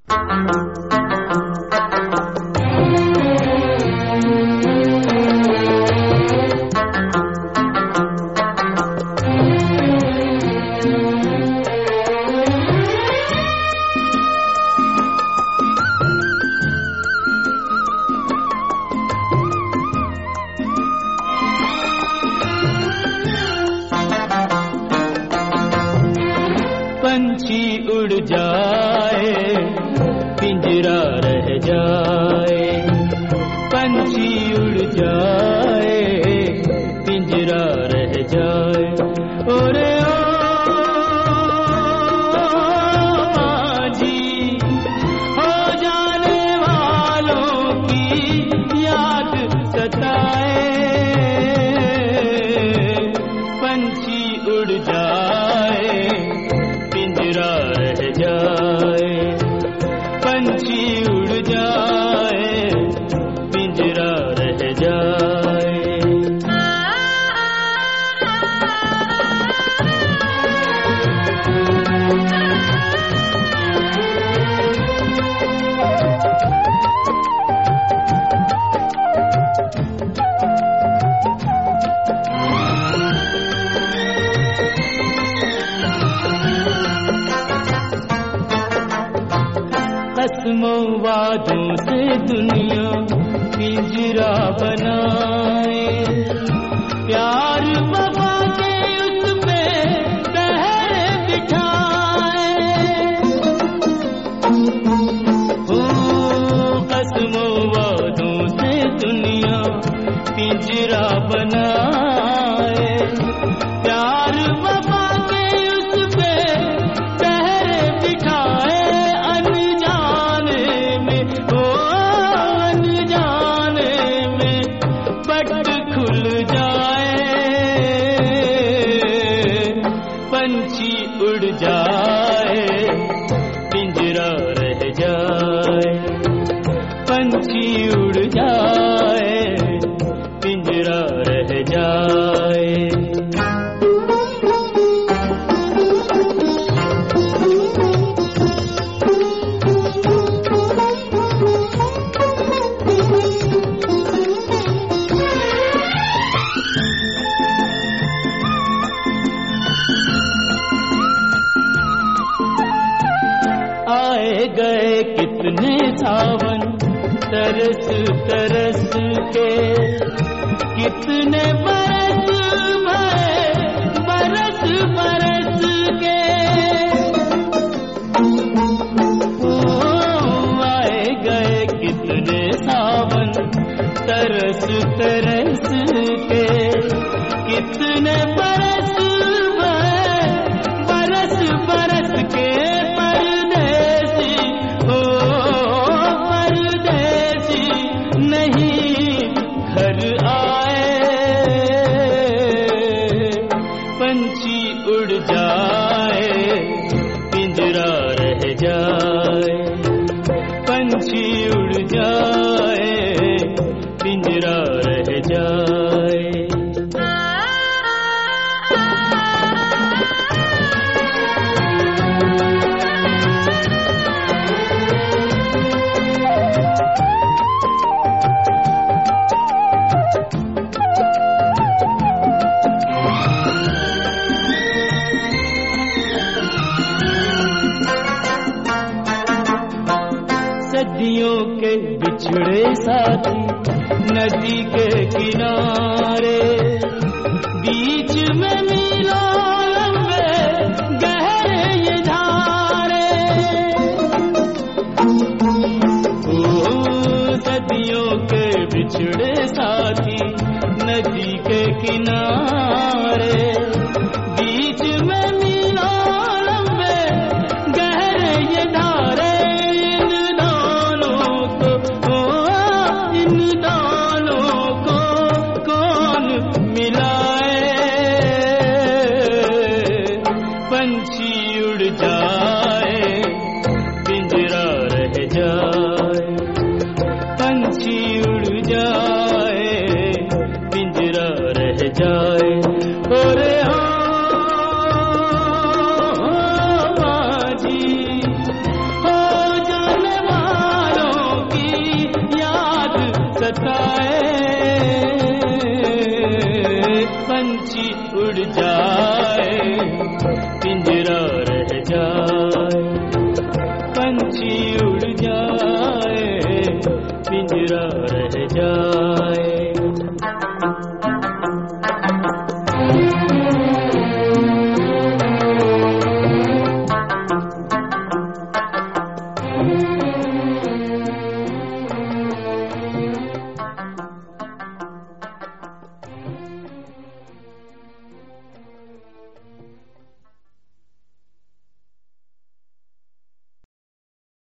पंछी उड़ जाए पिंजरा रह जाए, पंछी उड़ जाए पिंजरा रह जाए। ओरे ओ जी हो जाने वालों की याद सताए, पंछी उड़ जाए पिंजरा रह जाए, पंछी उड़ जाए पिंजरा रह जाए। कसमों वादों से दुनिया पिंजरा बनाए, प्यार वफा के उस पे पहरे बिठाए। हो कसमों वादों से दुनिया पिंजरा बनाए, प्यार वफा के उस पे पहरे बिठाए। पंछी उड़ जाए पिंजरा रह जाए, पंछी उड़ जाए पिंजरा रह जाए। आए गए कितने सावन तरस तरस के, कितने बरस भरे बरस बरस के। ओ आए गए कितने सावन तरस तरस के, कितने बरस भरे बरस बरस के। पंछी उड़ जाए पिंजरा रह जाए, पंछी उड़ जाए पिंजरा रह जाए। सदियों के बिछड़े साथी नदी के किनारे, बीच में मीलों लंबे गहरे ये धारे। ओ सदियों के बिछड़े साथी नदी के किनारे, बीच में मीलों लंबे गहरे ये धारे। सताए, पंछी उड़ जाए।